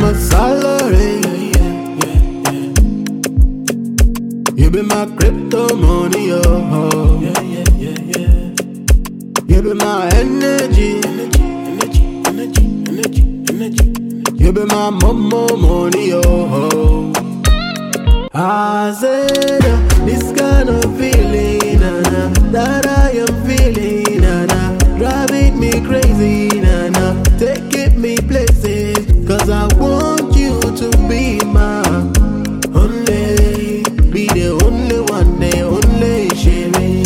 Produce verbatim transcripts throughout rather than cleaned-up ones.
my salary. You be my crypto money, oh. Yeah, yeah, yeah, yeah. You be my energy, energy, energy, energy, energy. You be my momo money, oh. I said uh, this kind of feeling uh, nah, that I am feeling, uh, nah, driving me crazy, nah, nah, taking me places. Cause I want you to be my only, be the only one, the only Sherry.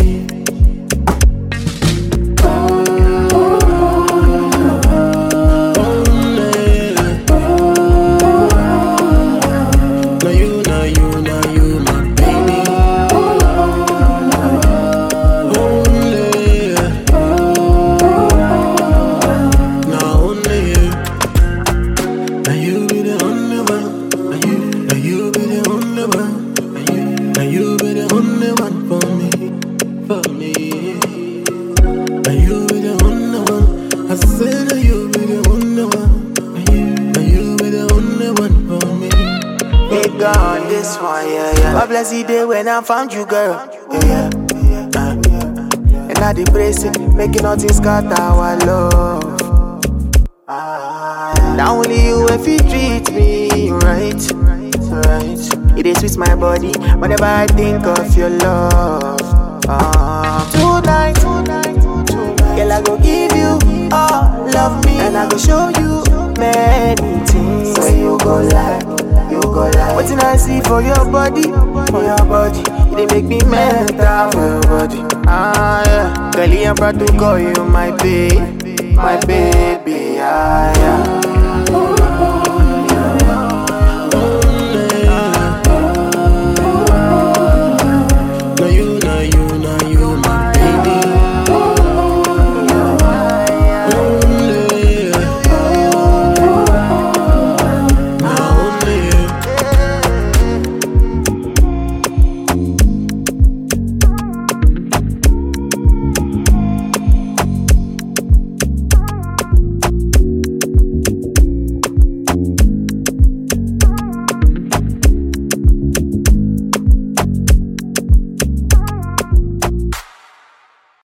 On this one, yeah, yeah. My blessed day when I found you, girl. Yeah, yeah, uh, yeah. And I did brace it, making nothing scatter our love. Ah, now only you if you treat me right, right. It is with my body whenever I think of your love. Ah, tonight, tonight, tonight, girl, I go give you all love me, and I go show you many things. So you go like. What did I see for your body, for your body? It make me mental for your body. Ah yeah, girl, I'm proud to call you my baby, my baby. Ah yeah.